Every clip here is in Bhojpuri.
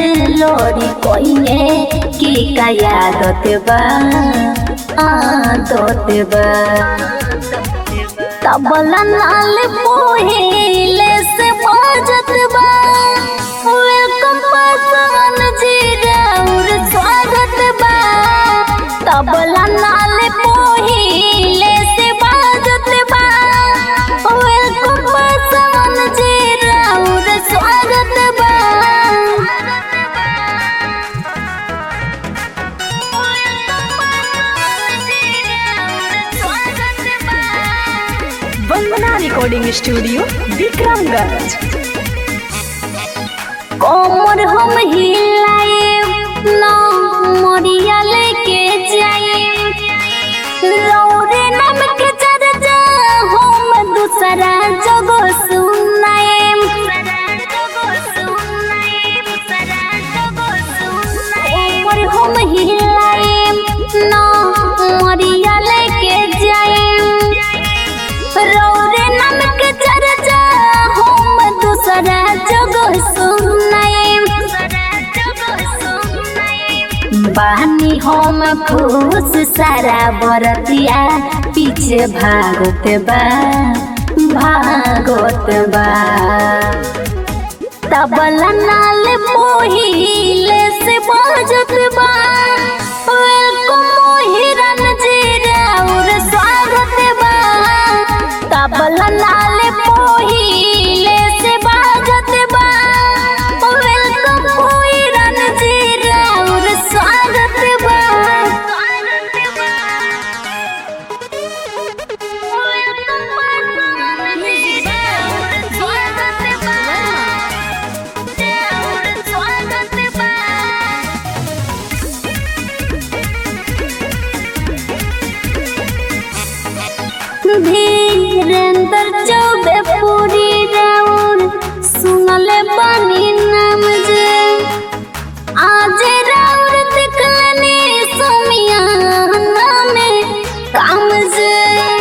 लोरी कोइने की का यादत बा आदत बा तबला नाल पहिले से बाजत बा वेलकम पासन जीरा और स्वागत बा तबला नाल पहिले से बाजत बा वेलकम पासन जीरा और स्वागत बा वंदना रिकॉर्डिंग स्टूडियो विक्रमगंज। कोमर हम हिलाए ना मोरिया लेके जाए रौरे नाम के चर्चा हम दूसरा जगह सुनाए कोमर हम हिलाए ना मोरिया लेके जाए रौरे नाम के चर्चा हम दूसरा जगह सुनाए बानी हम खुश सारा बरतिया पीछे भागत बा तबला नाल पहिले से बाजत बा वेलकम मोहिरन जीरा और स्वागत बा तबला नाल पहिले से बाजत बा वेलकम मोहिरन जीरा और स्वागत बा धीरेन्द्र चौबे पूरी राउर सुनले बानी नाम जे आज राउर दिखलनी सुमिया नामे काम जे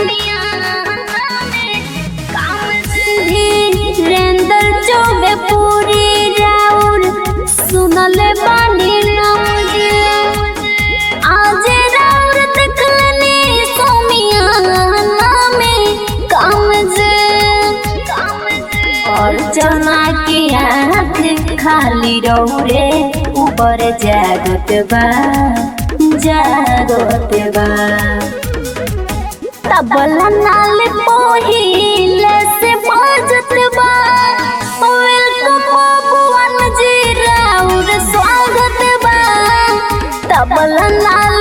धीरेन्द्र चौबे पूरी राउर सुनले बानी नाम जे आज राउर दिखलनी सुमिया और जना के आँख खाली रौरे ऊपर जागत बा तबला नाल पहिले से बाजत बा वेलकम भगवान जीरा और स्वागत बा तबला नाल